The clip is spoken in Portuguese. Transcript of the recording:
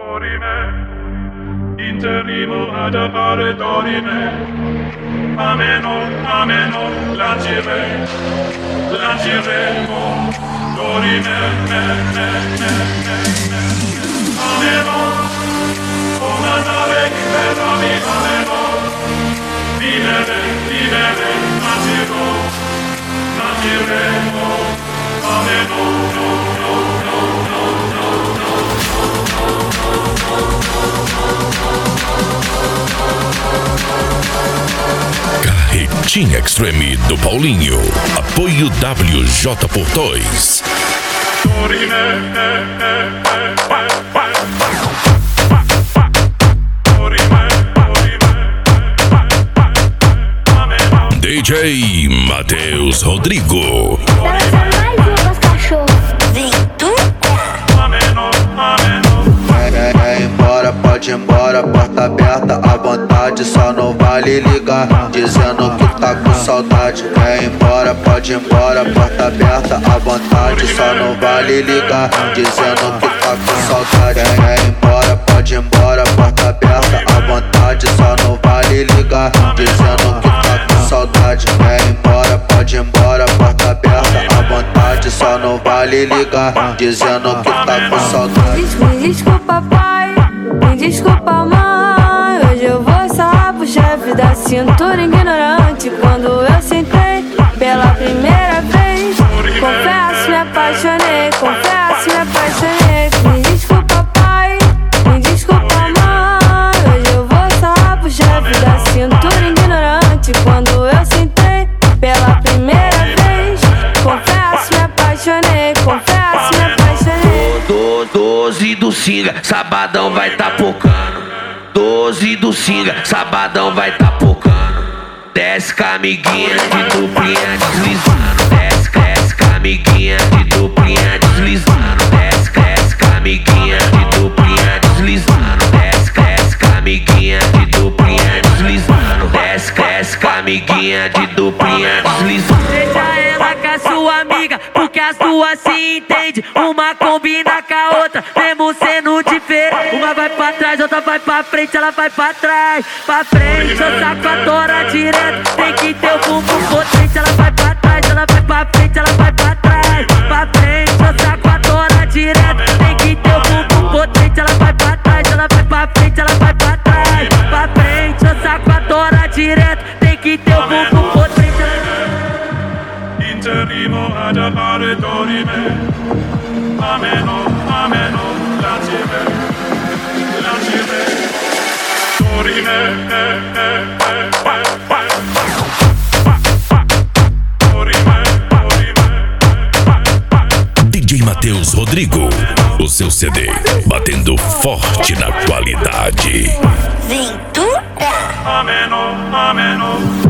Dorime, interrimo ad appare dorime. Ameno, ameno, lanciremo, dorime, ameno, una nave che ferrami, ameno, vivere, lanciremo, ameno, Carretinha Extreme do Paulinho. Apoio WJ Portões. DJ Matheus Rodrigo. Pode ir embora, porta aberta à vontade, só não vale ligar dizendo que tá com saudade. Quer ir embora, pode ir embora, porta aberta à vontade, só não vale ligar dizendo que tá com saudade. Quer ir embora, pode ir embora, porta aberta à vontade, só não vale ligar dizendo que tá com saudade. Quer ir embora, pode ir embora, porta aberta à vontade, só não vale ligar dizendo que tá com saudade. Me desculpa, pai. Me desculpa, mãe, hoje eu vou sarrar pro chefe da cintura ignorante. Quando eu sentei pela primeira vez, confesso, me apaixonei, confesso, me apaixonei. Me desculpa, pai, me desculpa, mãe, hoje eu vou sarrar pro chefe da cintura ignorante. Quando eu sentei pela primeira vez, confesso, me apaixonei, confesso, me apaixonei. 12 do Singa, sabadão vai tá pocando. 12 do Singa, sabadão vai tá pocando. Desce com a amiguinha de duplinha deslizando. Desce com a amiguinha de duplinha deslizando. Desce com a amiguinha de duplinha deslizando. Desce com a amiguinha de duplinha deslizando. Desce com a amiguinha de duplinha deslizando. Deixa ela com a sua amiga, porque as duas se entendem. Uma combina com a outra, mesmo sendo diferente. Uma vai pra trás, outra vai pra frente, ela vai pra trás. Pra frente, eu saco a tora direto. Tem que ter o bumbum potente, ela vai pra trás, ela vai pra frente, ela vai pra trás. Pra frente, eu saco a tora direto. Tem que ter o bumbum potente, ela vai pra trás, ela vai pra frente, ela vai pra trás. Pra frente, eu saco a tora direto. Tem que ter o bumbum potente. Interrimo ad appare dorime. Ameno, ameno, lanciremo, dorime, DJ Matheus Rodrigo. O seu CD batendo forte na qualidade. Ventura. ameno, ameno.